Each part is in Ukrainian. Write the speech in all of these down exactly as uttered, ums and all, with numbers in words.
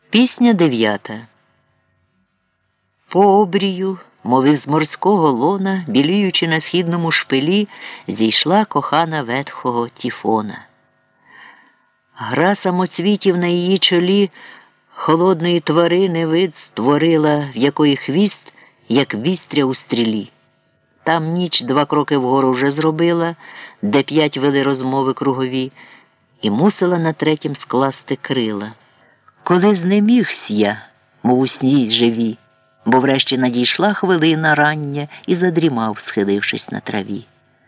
Пісня дев'ята. По обрію, мов із морського лона, біліючи на східному шпилі, зійшла кохана ветхого Тіфона. Гра самоцвітів на її чолі холодної тварини вид створила, в якої хвіст, як вістря у стрілі. Там ніч два кроки вгору вже зробила, де п'ять вели розмови кругові, і мусила на третім скласти крила. Коли знемігсь я, мов у сні живі, бо врешті надійшла хвилина рання і задрімав, схилившись на траві.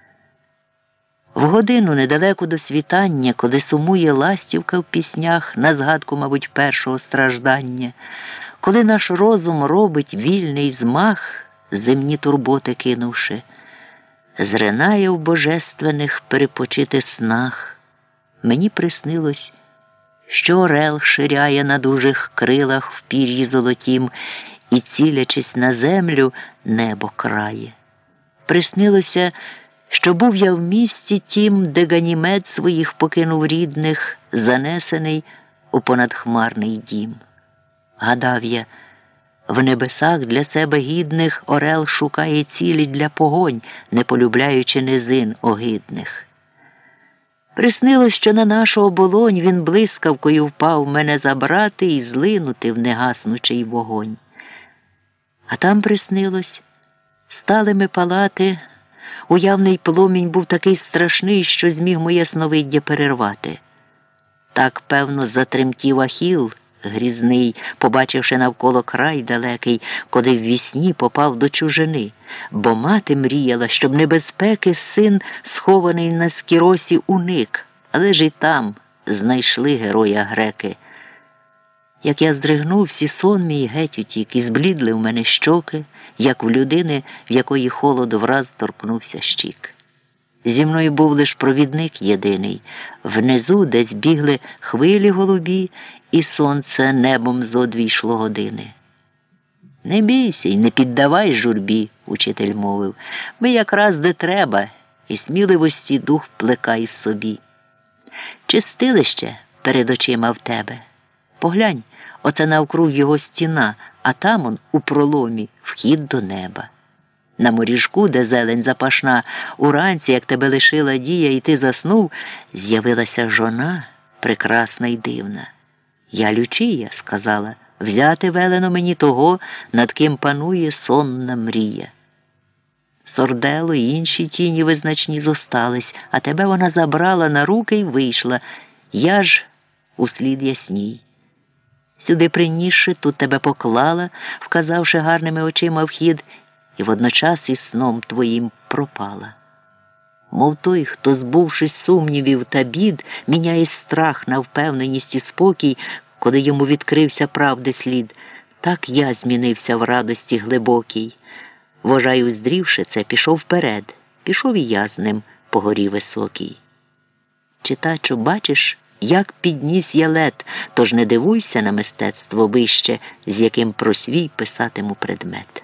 В годину недалеко до світання, коли сумує ластівка в піснях на згадку, мабуть, першого страждання, коли наш розум робить вільний змах, земні турботи кинувши, зринає в божественних перепочити снах, мені приснилось, що орел ширяє на дужих крилах в пір'ї золотім і, цілячись на землю, небо крає. Приснилося, що був я в місті тім, де Ганімед своїх покинув рідних, занесений у понадхмарний дім. Гадав я, в небесах для себе гідних орел шукає цілі для погонь, не полюбляючи низин огидних. Приснилось, що на нашу оболонь він блискавкою впав мене забрати і злинути в негаснучий вогонь. А там приснилось, стали ми палати, уявний пломінь був такий страшний, що зміг моє сновиддя перервати. Так, певно, затремтів Ахіл грізний, побачивши навколо край далекий, коли ввісні попав до чужини, бо мати мріяла, щоб небезпеки син, схований на скіросі, уник, але ж і там знайшли героя греки. Як я здригнувся, сон мій геть утік, і зблідли в мене щоки, як в людини, в якої холод враз торкнувся щік. Зі мною був лиш провідник єдиний, внизу десь бігли хвилі голубі, і сонце небом зо дві йшло години. «Не бійся й не піддавай журбі», – учитель мовив, – «ми якраз де треба, і сміливості дух плекай в собі. Чистилище перед очима в тебе. Поглянь, оце навкруг його стіна, а там он у проломі вхід до неба. На моріжку, де зелень запашна, уранці, як тебе лишила дія, і ти заснув, з'явилася жона прекрасна й дивна. Я Лючія, сказала, взяти велено мені того, над ким панує сонна мрія. Сордело й інші тіні визначні зостались, а тебе вона забрала на руки й вийшла, я ж услід ясній. Сюди принісши, тут тебе поклала, вказавши гарними очима вхід, і водночас із сном твоїм пропала. Мов той, хто, збувшись сумнівів та бід, міняє страх на впевненість і спокій, коли йому відкрився правди слід, так я змінився в радості глибокій. Вожай, уздрівши це, пішов вперед, пішов і я з ним по горі високій. Читачу, бачиш, як підніс я лед, тож не дивуйся на мистецтво вище, з яким про свій писатиму предмет.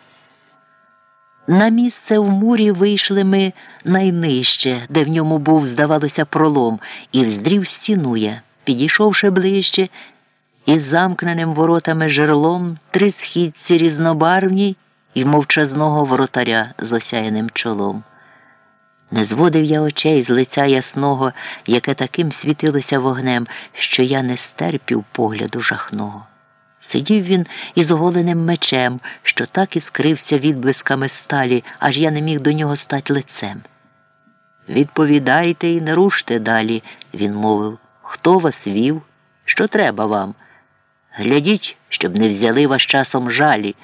На місце в мурі вийшли ми найнижче, де в ньому був, здавалося, пролом, і вздрів стіну я, підійшовши ближче, із замкненим воротами жерлом три східці різнобарвні і мовчазного воротаря з осяяним чолом. Не зводив я очей з лиця ясного, яке таким світилося вогнем, що я не стерпів погляду жахного. Сидів він із оголеним мечем, що так і скрився відблисками сталі, аж я не міг до нього стать лицем. «Відповідайте і не руште далі», – він мовив, – «хто вас вів? Що треба вам? Глядіть, щоб не взяли вас часом жалі».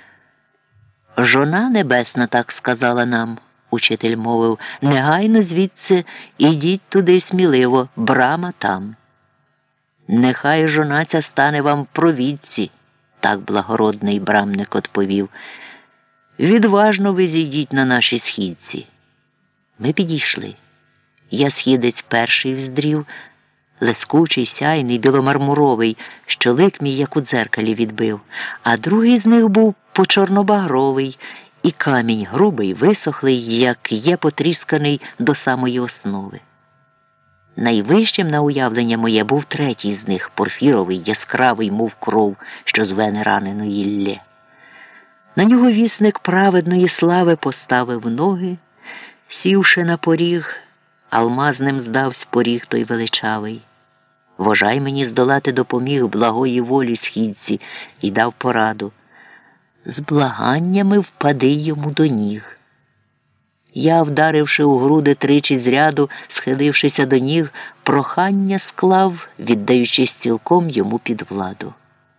«Жона небесна так сказала нам», – учитель мовив, – «негайно звідси ідіть туди сміливо, брама там». «Нехай жона ця стане вам в провідці», – так благородний брамник відповів. «Відважно ви зійдіть на нашій східці». Ми підійшли. Я східець перший вздрів, лескучий, сяйний, біломармуровий, що лик мій, як у дзеркалі, відбив, а другий з них був почорнобагровий, і камінь грубий, висохлий, як є потрісканий до самої основи. Найвищим на уявлення моє був третій з них, порфіровий, яскравий, мов кров, що з вени раненої Іллє. На нього вісник праведної слави поставив ноги, сівши на поріг, алмазним здавсь поріг той величавий. Вожай мені здолати допоміг благої волі східці і дав пораду. З благаннями впади йому до ніг. Я, вдаривши у груди тричі зряду, схилившися до ніг, прохання склав, віддаючись цілком йому під владу.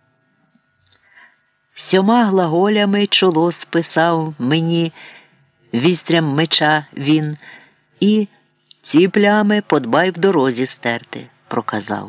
Сьома глаголями чоло списав мені вістрям меча він, і ці плями подбай в дорозі стерти, проказав.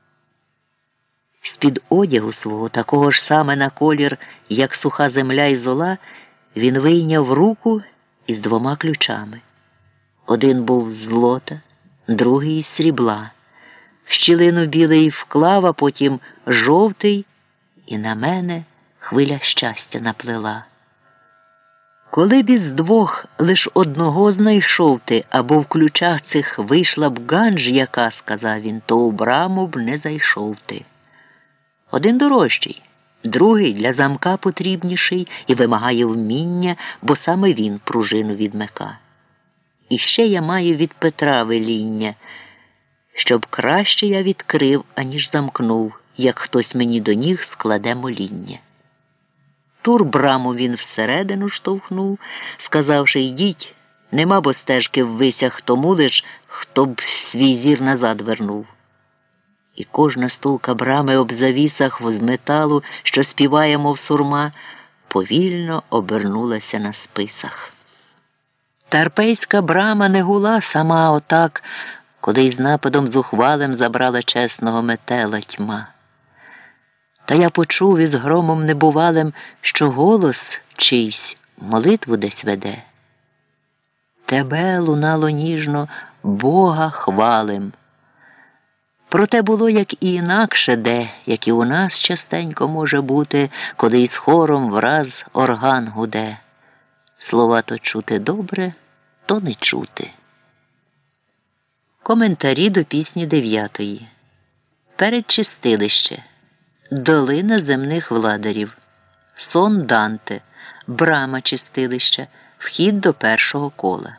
З-під одягу свого, такого ж саме на колір, як суха земля і зола, він вийняв руку із двома ключами. Один був з злота, другий із срібла. В щілину білий вклав, а потім жовтий, і на мене хвиля щастя наплила. Коли б із двох лиш одного знайшов ти, або в ключах цих вийшла б ганж яка, сказав він, то у браму б не зайшов ти. Один дорожчий, другий для замка потрібніший і вимагає вміння, бо саме він пружину відмика. І ще я маю від Петра веління, щоб краще я відкрив, аніж замкнув, як хтось мені до ніг складе моління. Тур браму він всередину штовхнув, сказавши, йдіть, нема бо стежки в висях тому лиш, хто б свій зір назад вернув. І кожна стулка брами об завісах з металу, що співає, мов сурма, повільно обернулася на списах. Тарпейська брама не гула сама отак, коли із нападом зухвалим забрала чесного метела тьма. Та я почув із громом небувалим, що голос чийсь молитву десь веде. Тебе лунало ніжно, Бога хвалим. Проте було, як і інакше де, як і у нас частенько може бути, коли із хором враз орган гуде. Слова то чути добре, то не чути. Коментарі до пісні дев'ятої. Передчистилище. Долина земних владарів. Сон Данте. Брама чистилища. Вхід до першого кола.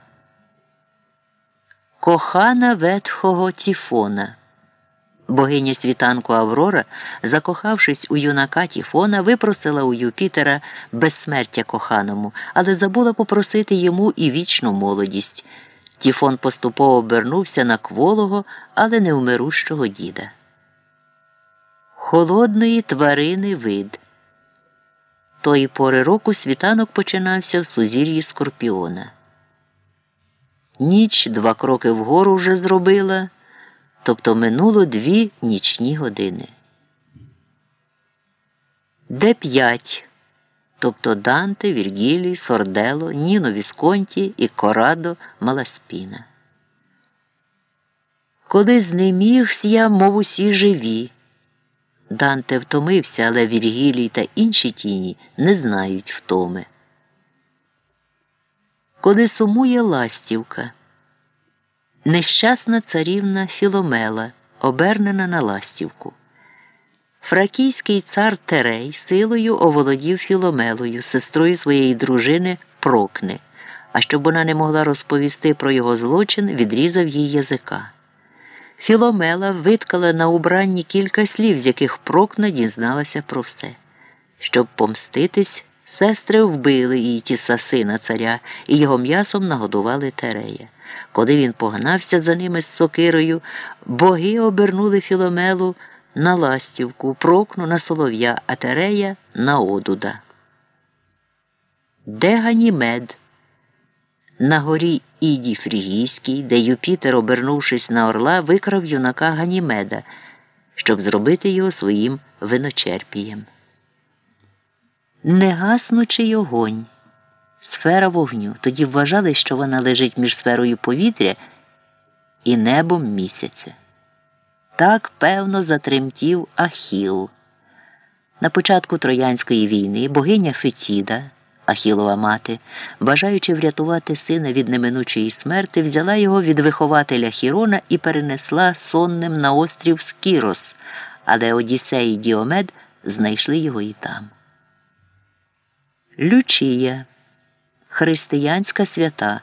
Кохана ветхого Тіфона. Богиня світанку Аврора, закохавшись у юнака Тіфона, випросила у Юпітера безсмертя коханому, але забула попросити йому і вічну молодість. Тіфон поступово обернувся на кволого, але невмирущого діда. Холодної тварини вид. Тої пори року світанок починався в сузір'ї Скорпіона. Ніч два кроки вгору вже зробила, тобто минуло дві нічні години. Де п'ять, тобто Данте, Віргілій, Сордело, Ніно Вісконті і Корадо Маласпіна. Коли знемігся я, мов усі живі. Данте втомився, але Віргілій та інші тіні не знають втоми. Коли сумує ластівка. Нещасна царівна Філомела, обернена на ластівку. Фракійський цар Терей силою оволодів Філомелою, сестрою своєї дружини Прокни, а щоб вона не могла розповісти про його злочин, відрізав їй язика. Філомела виткала на убранні кілька слів, з яких Прокна дізналася про все. Щоб помститись, сестри вбили Ітіса, сина царя, і його м'ясом нагодували Терея. Коли він погнався за ними з сокирою, боги обернули Філомелу на ластівку, Прокну на солов'я, а Терея на одуда. Де Ганімед? На горі Іді Фрігійській, де Юпітер, обернувшись на орла, викрав юнака Ганімеда, щоб зробити його своїм виночерпієм. Негаснучий огонь. Сфера вогню. Тоді вважали, що вона лежить між сферою повітря і небом місяця. Так, певно, затремтів Ахіл. На початку Троянської війни богиня Фетіда, Ахілова мати, бажаючи врятувати сина від неминучої смерти, взяла його від вихователя Хірона і перенесла сонним на острів Скірос, але Одіссей і Діомед знайшли його і там. Лючія – християнська свята,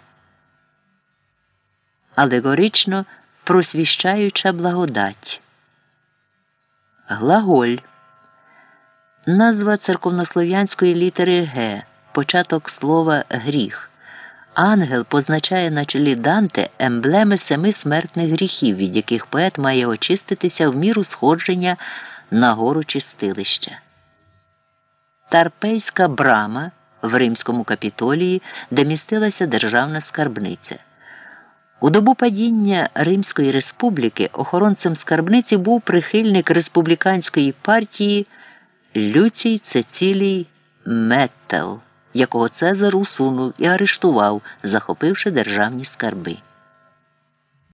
алегорично просвіщаюча благодать. Глаголь – назва церковнослов'янської літери Г, початок слова «гріх». Ангел позначає на чолі Данте емблеми семи смертних гріхів, від яких поет має очиститися в міру сходження на гору чистилища. Тарпейська брама в Римському Капітолії, де містилася державна скарбниця. У добу падіння Римської республіки охоронцем скарбниці був прихильник республіканської партії Люцій Цецилій Меттел, якого Цезар усунув і арештував, захопивши державні скарби.